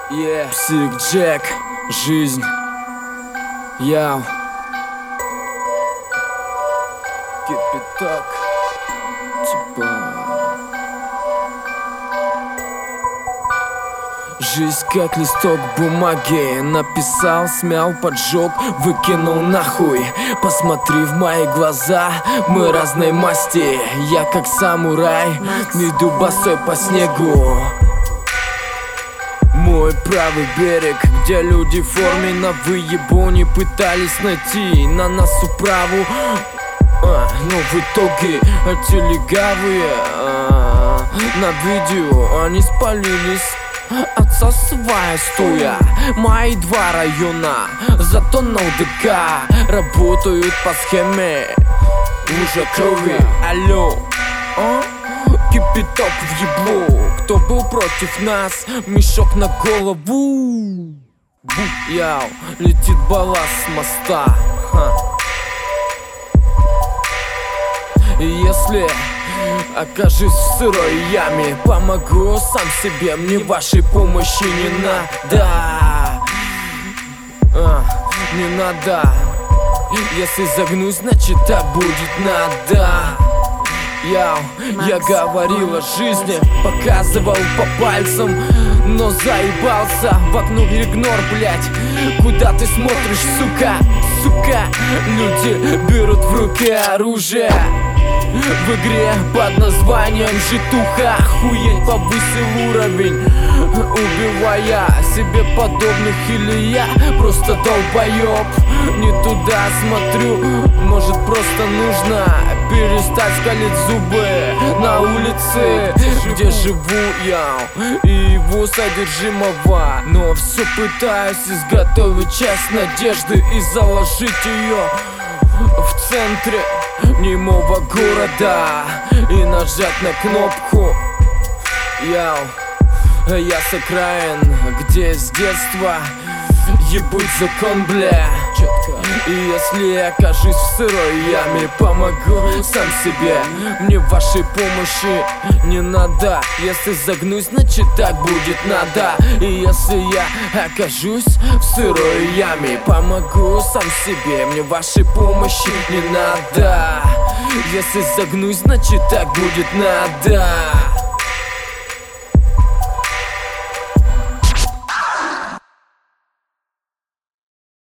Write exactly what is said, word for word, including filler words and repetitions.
Yeah. Псих Джек, жизнь. Яу. Кипяток. Типа. Жизнь как листок бумаги. Написал, смял, поджег, выкинул нахуй. Посмотри в мои глаза, мы разной масти. Я как самурай, иду босой по снегу. Мой правый берег, где люди в форме на выебу не пытались найти на нас управу. а, Но в итоге эти легавые а, на видео они спалились. Отсосывая стоя мои два района, зато на УДК работают по схеме лужа крови. Алло, а? Кипяток в ебло. Кто был против нас, мешок на голову. Яу, летит балласт с моста. Ха. И если окажусь в сырой яме, помогу сам себе, мне вашей помощи не надо. а, Не надо. Если загнусь, значит так будет надо. Яу, я говорил о жизни, показывал по пальцам, но заебался. В окно игнор, блять. Куда ты смотришь, сука? Сука, люди берут в руки оружие. В игре под названием житуха охуеть повысил уровень, убивая себе подобных. Или я просто долбоёб, не туда смотрю. Может просто нужно перестать скалить зубы на улице, где живу я и его содержимого. Но все пытаюсь изготовить часть надежды и заложить ее в центре немого города и нажать на кнопку. Яу, я с окраин, где с детства ебуть закон, бля. И если я окажусь в сырой яме, помогу сам себе, мне вашей помощи не надо. Если загнусь, значит так будет надо. И если я окажусь в сырой яме, помогу сам себе, мне вашей помощи не надо. Если загнусь, значит так будет надо.